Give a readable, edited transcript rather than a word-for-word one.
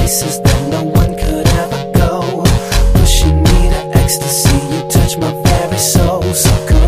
places that no one could ever go. Pushing me to ecstasy, you touch my very soul. So come